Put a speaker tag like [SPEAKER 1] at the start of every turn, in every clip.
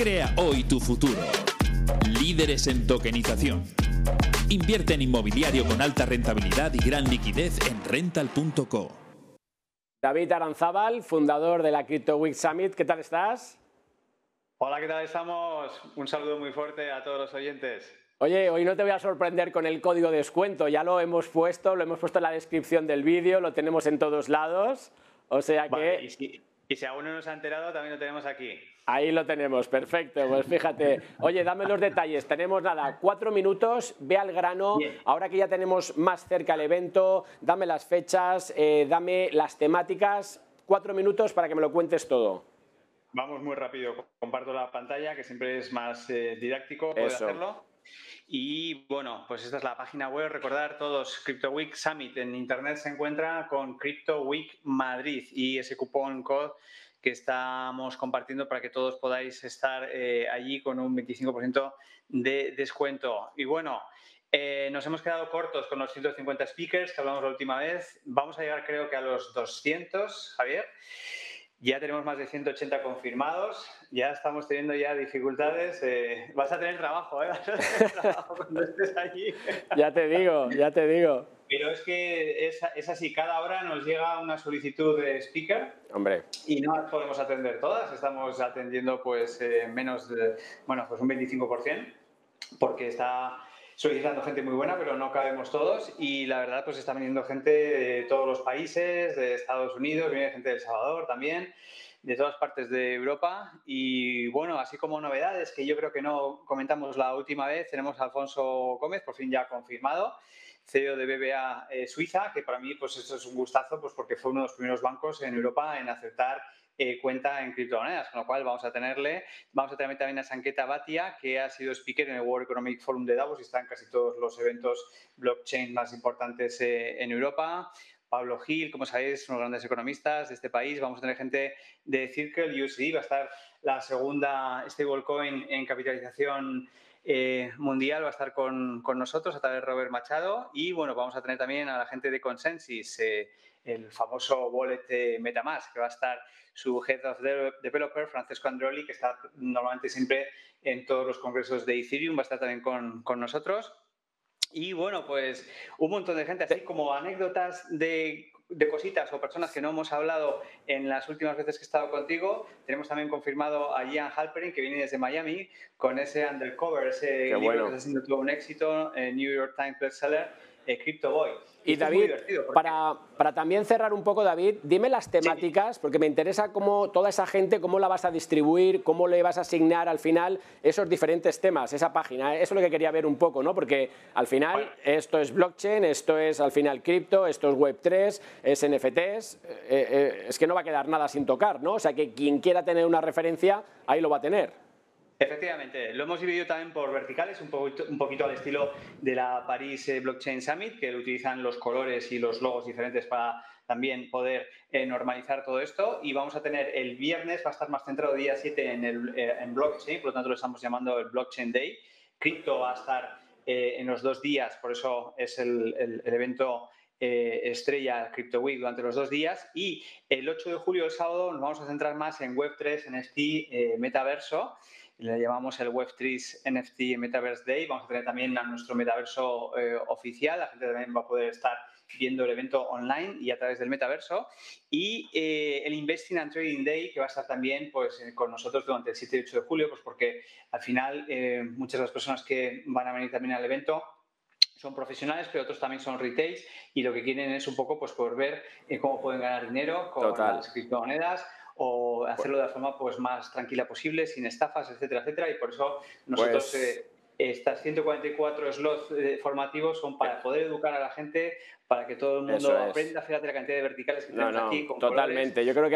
[SPEAKER 1] Crea hoy tu futuro. Líderes en tokenización. Invierte en inmobiliario con alta rentabilidad y gran liquidez en rental.co.
[SPEAKER 2] David Aranzábal, fundador de la Crypto Week Summit. ¿Qué tal estás?
[SPEAKER 3] Hola, ¿qué tal estamos? Un saludo muy fuerte a todos los oyentes.
[SPEAKER 2] Oye, hoy no te voy a sorprender con el código de descuento. Ya lo hemos puesto en la descripción del vídeo, lo tenemos en todos lados. O sea que...
[SPEAKER 3] Vale, y si aún no nos ha enterado, también lo tenemos aquí.
[SPEAKER 2] Ahí lo tenemos, perfecto. Pues fíjate. Oye, dame los detalles. Tenemos 4 minutos, ve al grano.
[SPEAKER 3] Bien.
[SPEAKER 2] Ahora que ya tenemos más cerca el evento, dame las fechas, dame las temáticas. 4 minutos para que me lo cuentes todo.
[SPEAKER 3] Vamos muy rápido. Comparto la pantalla, que siempre es más didáctico poder hacerlo. Y bueno, pues esta es la página web. Recordar todos, Crypto Week Summit en internet se encuentra con Crypto Week Madrid y ese cupón code que estamos compartiendo para que todos podáis estar allí con un 25% de descuento. Y bueno, nos hemos quedado cortos con los 150 speakers que hablamos la última vez. Vamos a llegar creo que a los 200, Javier. Ya tenemos más de 180 confirmados, ya estamos teniendo ya dificultades. Vas a tener trabajo, ¿eh? Vas a tener trabajo cuando estés allí.
[SPEAKER 2] Ya te digo, ya te digo.
[SPEAKER 3] Pero es que es así, cada hora nos llega una solicitud de speaker.
[SPEAKER 2] Hombre.
[SPEAKER 3] Y no las podemos atender todas, estamos atendiendo pues menos de, bueno, pues un 25%, porque está solicitando gente muy buena, pero no cabemos todos y la verdad pues está viniendo gente de todos los países, de Estados Unidos, viene gente de El Salvador también, de todas partes de Europa y bueno, así como novedades que yo creo que no comentamos la última vez, tenemos a Alfonso Gómez, por fin ya confirmado, CEO de BBVA Suiza, que para mí pues esto es un gustazo pues porque fue uno de los primeros bancos en Europa en aceptar cuenta en criptomonedas, con lo cual vamos a tener también a Sanqueta Bhatia, que ha sido speaker en el World Economic Forum de Davos y está en casi todos los eventos blockchain más importantes en Europa. Pablo Gil, como sabéis, unos grandes economistas de este país. Vamos a tener gente de Circle USD, va a estar la segunda stablecoin en capitalización mundial, va a estar con nosotros a través de Robert Machado y bueno, vamos a tener también a la gente de Consensus, el famoso wallet MetaMask, que va a estar su Head of Developer, Francesco Androli, que está normalmente siempre en todos los congresos de Ethereum, va a estar también con nosotros. Y bueno, pues un montón de gente, así como anécdotas de cositas o personas que no hemos hablado en las últimas veces que he estado contigo. Tenemos también confirmado a Ian Halperin, que viene desde Miami, con ese Undercover, ese libro que está siendo todo un éxito, New York Times bestseller, Crypto Boy.
[SPEAKER 2] Y David, para también cerrar un poco, David, dime las temáticas, porque me interesa cómo toda esa gente, cómo la vas a distribuir, cómo le vas a asignar al final esos diferentes temas, esa página. Eso es lo que quería ver un poco, ¿no? Porque al final esto es blockchain, esto es al final cripto, esto es Web3, es NFTs, es que no va a quedar nada sin tocar, ¿no? O sea que quien quiera tener una referencia, ahí lo va a tener.
[SPEAKER 3] Efectivamente, lo hemos dividido también por verticales, un poquito al estilo de la París Blockchain Summit, que utilizan los colores y los logos diferentes para también poder normalizar todo esto. Y vamos a tener el viernes, va a estar más centrado día 7 en blockchain, por lo tanto lo estamos llamando el Blockchain Day. Cripto va a estar en los 2 días, por eso es el evento estrella Crypto Week durante los 2 días. Y el 8 de julio, el sábado, nos vamos a centrar más en Web3, NFT, metaverso. Le llamamos el Web3 NFT Metaverse Day. Vamos a tener también a nuestro metaverso oficial. La gente también va a poder estar viendo el evento online y a través del metaverso. Y el Investing and Trading Day, que va a estar también pues, con nosotros durante el 7 y 8 de julio, pues porque al final muchas de las personas que van a venir también al evento son profesionales, pero otros también son retails y lo que quieren es un poco pues, por ver cómo pueden ganar dinero con las criptomonedas o hacerlo de la forma pues, más tranquila posible, sin estafas, etcétera, etcétera. Y por eso nosotros estas 144 slots formativos son para poder educar a la gente, para que todo el mundo aprenda. Fíjate la cantidad de verticales que tenemos aquí. Con
[SPEAKER 2] totalmente.
[SPEAKER 3] Colores,
[SPEAKER 2] yo creo que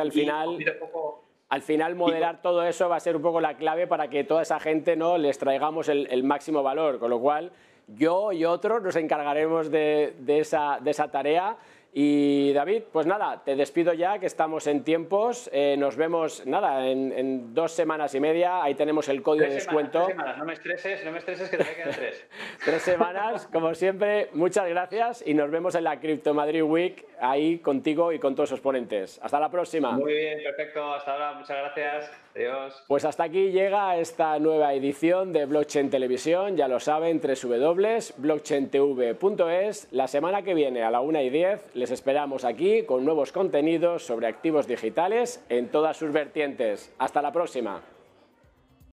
[SPEAKER 2] al final moderar todo eso va a ser un poco la clave para que toda esa gente no les traigamos el máximo valor. Con lo cual, yo y otros nos encargaremos de esa tarea. Y David, pues nada, te despido ya, que estamos en tiempos. Nos vemos, nada, en 2 semanas y media. Ahí tenemos el código de descuento.
[SPEAKER 3] 3 semanas. No me estreses, que te quedan 3.
[SPEAKER 2] 3 semanas, como siempre. Muchas gracias y nos vemos en la Crypto Madrid Week, ahí contigo y con todos los ponentes. Hasta la próxima.
[SPEAKER 3] Muy bien, perfecto. Hasta ahora, muchas gracias. Adiós.
[SPEAKER 2] Pues hasta aquí llega esta nueva edición de Blockchain Televisión. Ya lo saben, www.blockchaintv.es. La semana que viene a la 1:10 les esperamos aquí con nuevos contenidos sobre activos digitales en todas sus vertientes. Hasta la próxima.